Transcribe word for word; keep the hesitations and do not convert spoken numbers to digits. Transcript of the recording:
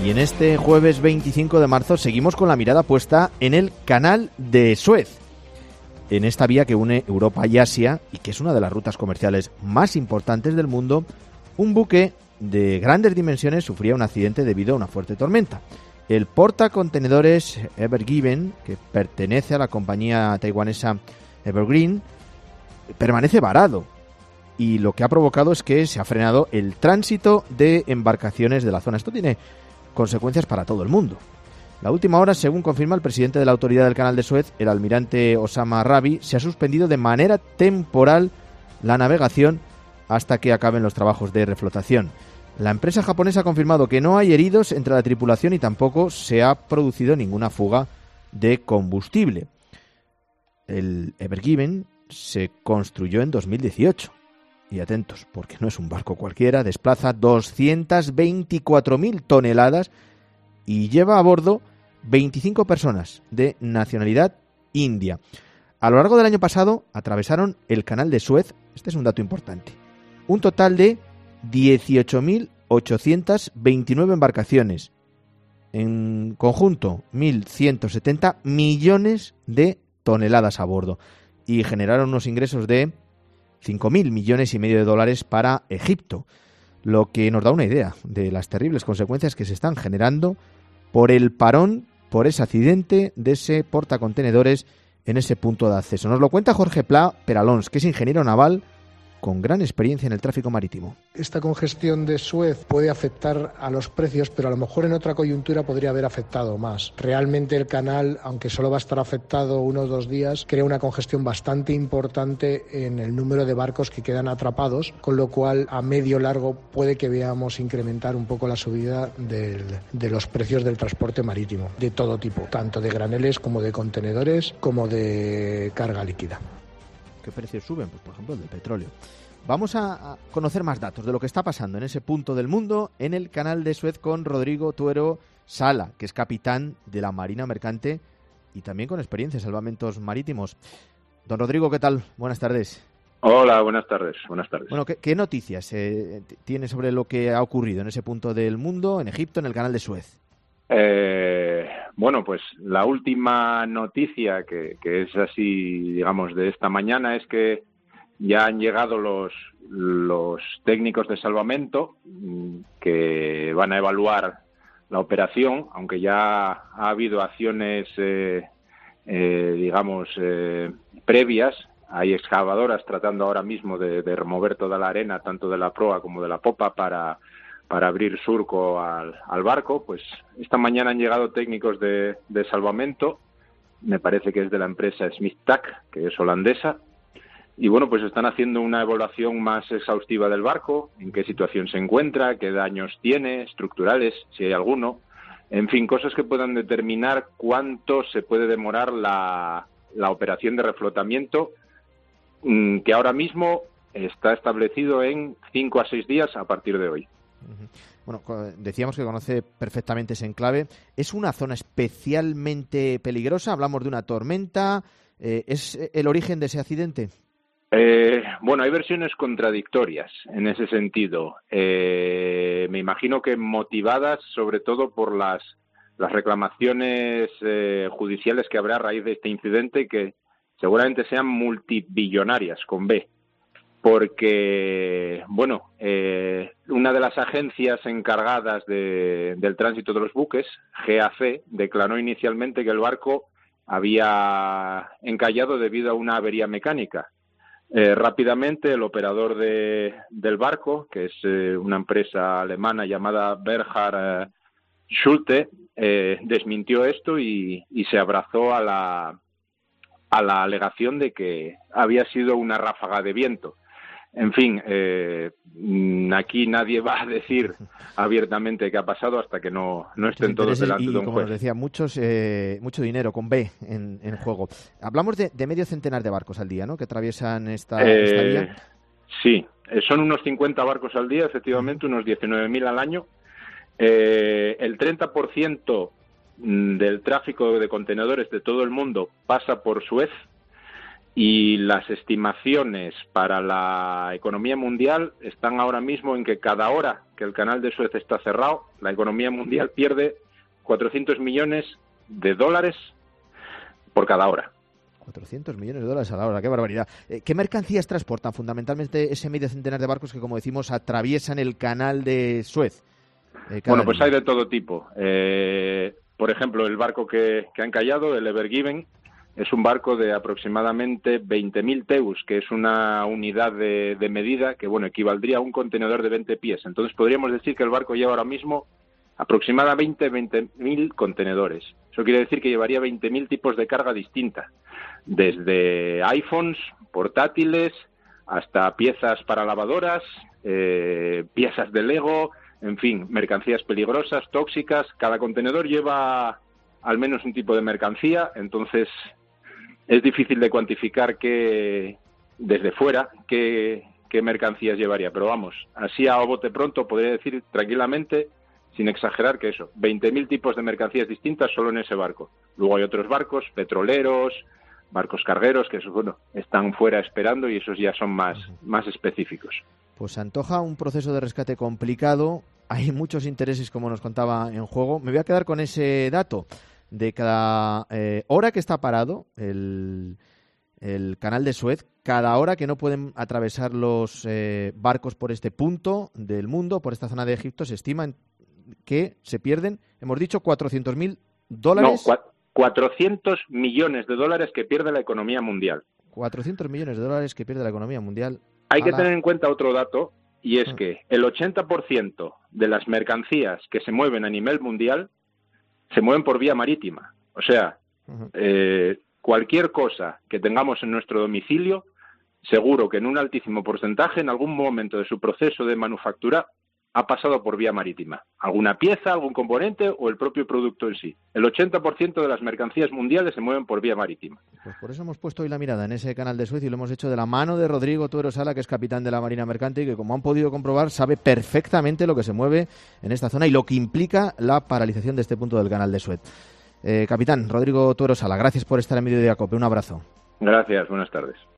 Y en este jueves veinticinco de marzo seguimos con la mirada puesta en el Canal de Suez, en esta vía que une Europa y Asia y que es una de las rutas comerciales más importantes del mundo. Un buque de grandes dimensiones sufría un accidente debido a una fuerte tormenta. El portacontenedores Ever Given, que pertenece a la compañía taiwanesa Evergreen, permanece varado y lo que ha provocado es que se ha frenado el tránsito de embarcaciones de la zona. Esto tiene consecuencias para todo el mundo. La última hora, según confirma el presidente de la Autoridad del Canal de Suez, el almirante Osama Rabi, se ha suspendido de manera temporal la navegación hasta que acaben los trabajos de reflotación. La empresa japonesa ha confirmado que no hay heridos entre la tripulación y tampoco se ha producido ninguna fuga de combustible. El Ever Given se construyó en dos mil dieciocho. Y atentos, porque no es un barco cualquiera, desplaza doscientas veinticuatro mil toneladas y lleva a bordo veinticinco personas de nacionalidad india. A lo largo del año pasado atravesaron el Canal de Suez, este es un dato importante, un total de dieciocho mil ochocientas veintinueve embarcaciones, en conjunto mil ciento setenta millones de toneladas a bordo, y generaron unos ingresos de cinco mil millones y medio de dólares para Egipto, lo que nos da una idea de las terribles consecuencias que se están generando por el parón, por ese accidente de ese portacontenedores en ese punto de acceso. Nos lo cuenta Jorge Pla Peralons, que es ingeniero naval con gran experiencia en el tráfico marítimo. Esta congestión de Suez puede afectar a los precios, pero a lo mejor en otra coyuntura podría haber afectado más. Realmente el canal, aunque solo va a estar afectado uno o dos días, crea una congestión bastante importante en el número de barcos que quedan atrapados, con lo cual a medio largo puede que veamos incrementar un poco la subida del, de los precios del transporte marítimo, de todo tipo, tanto de graneles como de contenedores, como de carga líquida. ¿Qué precios suben? Pues por ejemplo el del petróleo. Vamos a, a conocer más datos de lo que está pasando en ese punto del mundo en el Canal de Suez con Rodrigo Tuero Sala, que es capitán de la Marina Mercante y también con experiencia en salvamentos marítimos. Don Rodrigo, ¿qué tal? Buenas tardes. Hola, buenas tardes. Buenas tardes. Bueno, ¿qué, qué noticias eh, tiene sobre lo que ha ocurrido en ese punto del mundo, en Egipto, en el Canal de Suez? Eh, bueno, pues la última noticia que, que es así, digamos, de esta mañana es que ya han llegado los, los técnicos de salvamento que van a evaluar la operación, aunque ya ha habido acciones, eh, eh, digamos, eh, previas. Hay excavadoras tratando ahora mismo de, de remover toda la arena, tanto de la proa como de la popa, para para abrir surco al, al barco. Pues esta mañana han llegado técnicos de, de salvamento, me parece que es de la empresa Smith Tac, que es holandesa, y bueno, pues están haciendo una evaluación más exhaustiva del barco, en qué situación se encuentra, qué daños tiene, estructurales, si hay alguno, en fin, cosas que puedan determinar cuánto se puede demorar la, la operación de reflotamiento, que ahora mismo está establecido en cinco a seis días a partir de hoy. Bueno, decíamos que conoce perfectamente ese enclave. ¿Es una zona especialmente peligrosa? Hablamos de una tormenta. Eh, ¿Es el origen de ese accidente? Eh, bueno, hay versiones contradictorias en ese sentido. Eh, me imagino que motivadas sobre todo por las, las reclamaciones eh, judiciales que habrá a raíz de este incidente, que seguramente sean multibillonarias, con B. Porque, bueno, eh, una de las agencias encargadas de, del tránsito de los buques, G A C, declaró inicialmente que el barco había encallado debido a una avería mecánica. Eh, rápidamente, el operador de, del barco, que es eh, una empresa alemana llamada Berhard Schulte, eh, desmintió esto y, y se abrazó a la, a la alegación de que había sido una ráfaga de viento. En fin, eh, aquí nadie va a decir abiertamente qué ha pasado hasta que no, no estén todos delante y, de un como juez. Nos decía, muchos, eh, mucho dinero con B en, en juego. Hablamos de, de medio centenar de barcos al día, ¿no?, que atraviesan esta, eh, esta vía. Sí, son unos cincuenta barcos al día, efectivamente, unos diecinueve mil al año. Eh, el treinta por ciento del tráfico de contenedores de todo el mundo pasa por Suez. y las estimaciones para la economía mundial están ahora mismo en que cada hora que el canal de Suez está cerrado, la economía mundial pierde cuatrocientos millones de dólares por cada hora. cuatrocientos millones de dólares a la hora, qué barbaridad. ¿Qué mercancías transportan fundamentalmente ese medio centenar de barcos que, como decimos, atraviesan el canal de Suez? Eh, bueno, pues día. hay de todo tipo. Eh, por ejemplo, el barco que, que ha encallado, el Ever Given, es un barco de aproximadamente veinte mil teus, que es una unidad de, de medida que, bueno, equivaldría a un contenedor de veinte pies. Entonces podríamos decir que el barco lleva ahora mismo aproximadamente veinte mil contenedores. Eso quiere decir que llevaría veinte mil tipos de carga distinta, desde iPhones, portátiles, hasta piezas para lavadoras, eh, piezas de Lego, en fin, mercancías peligrosas, tóxicas. Cada contenedor lleva al menos un tipo de mercancía, entonces es difícil de cuantificar qué, desde fuera qué, qué mercancías llevaría, pero vamos, así a bote pronto podría decir tranquilamente, sin exagerar, que eso, veinte mil tipos de mercancías distintas solo en ese barco. Luego hay otros barcos, petroleros, barcos cargueros, que eso, bueno, están fuera esperando y esos ya son más, más específicos. Pues se antoja un proceso de rescate complicado, hay muchos intereses, como nos contaba, en juego. Me voy a quedar con ese dato de cada eh, hora que está parado el, el canal de Suez, cada hora que no pueden atravesar los eh, barcos por este punto del mundo, por esta zona de Egipto, se estima que se pierden, hemos dicho, cuatrocientos mil dólares. No, cuatrocientos millones de dólares que pierde la economía mundial. cuatrocientos millones de dólares que pierde la economía mundial. Hay que la... tener en cuenta otro dato, y es que el ochenta por ciento de las mercancías que se mueven a nivel mundial se mueven por vía marítima. O sea, uh-huh. eh, cualquier cosa que tengamos en nuestro domicilio, seguro que en un altísimo porcentaje, en algún momento de su proceso de manufactura, ha pasado por vía marítima. Alguna pieza, algún componente o el propio producto en sí. El ochenta por ciento de las mercancías mundiales se mueven por vía marítima. Pues por eso hemos puesto hoy la mirada en ese canal de Suez y lo hemos hecho de la mano de Rodrigo Tuero Sala, que es capitán de la Marina Mercante y que, como han podido comprobar, sabe perfectamente lo que se mueve en esta zona y lo que implica la paralización de este punto del canal de Suez. Eh, capitán Rodrigo Tuero Sala, gracias por estar en medio de ACOPE. Un abrazo. Gracias, buenas tardes.